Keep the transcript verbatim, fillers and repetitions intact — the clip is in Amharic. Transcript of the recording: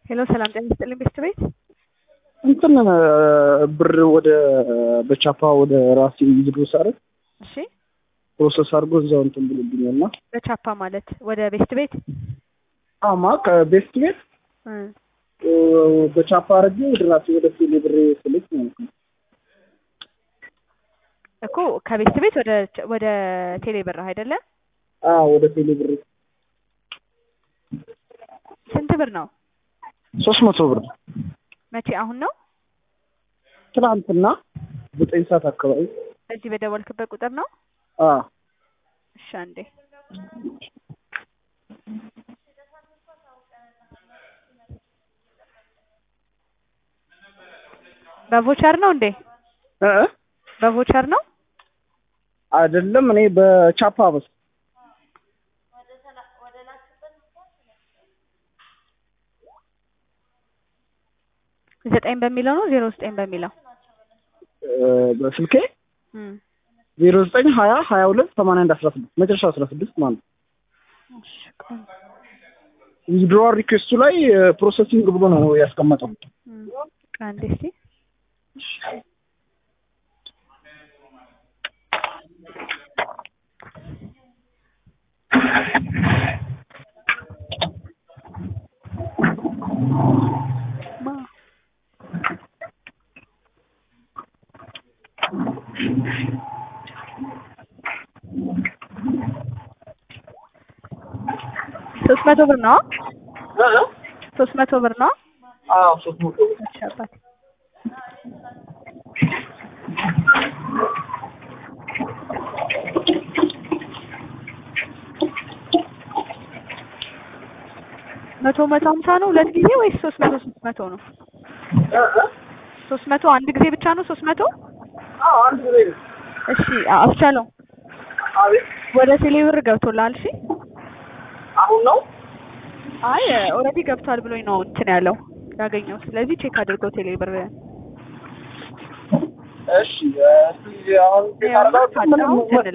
ሄሎ ሰላም ጤና ይስጥልኝ ቤስት ቤት እንትን ብር ወደ በቻፓ ወደ ራሴ ይዝሩ ሳረ እሺ ፕሮሰስ አድርጎ እዛው እንትን ብሎብኛልና በቻፓ ማለት ወደ ቤስት ቤት አማ ከቤስት ቤት እ በቻፓ አድርጌ ወደ ራሴ ወደ ቴሌ ብር ስልክ ነው እኮ ከቤስት ቤት ወደ ወደ ቴሌ ብር አይደለ? አዎ ወደ ቴሌ ብር ስንት ብር ነው? ሶስት መቶ ብር መቼ አሁን ነው? ትናንትና ዘጠኝ ሰዓት አካባቢ እዚህ በደወልክበት ቁጥር ነው? አዎ እሺ አንዴ በቮቸር ነው እንዴ? እ በቮቸር ነው? አይደለም እኔ በቻፓ በስ ዘጠኝ በሚለው ነው ዜሮ ዘጠኝ በሚለው እ በስልኬ እም ዜሮ ዘጠኝ ሀያ ሀያ ሁለት ሰማንያ አንድ አስራ ስድስት መጨረሻ አስራ ስድስት ማለት ነው። እሺ ቆይ ዊዝድሮዋል ሪኩዌስቱ ላይ ፕሮሰሲንግ ብሎ ነው ያስቀመጠው። እም አንዴ እስቲ ሶስት መቶ ብር ነው? እ ሶስት መቶ ብር ነው? አዎ ሶስት መቶ ብር እሺ አባቴ መቶ መቶ ሀምሳ ነው ሁለት ጊዜ ወይስ ሶስት መቶ ሶስት መቶ ነው? እ እ ሶስት መቶ አንድ ጊዜ ብቻ ነው ሶስት መቶ? አዎ አንድ ጊዜ ነው። እሺ አስቻለው አቤት ወደ ቴሌ ብር ገብቶላል? እሺ አሁን ነው? አይ ኦልሬዲ ገብቷል ብሎኝ ነው እንትን ያለው ያገኘው። ስለዚህ ቼክ አድርገው ቴሌ ብር እሺ እዚህ አሁን ቼክ አድርገው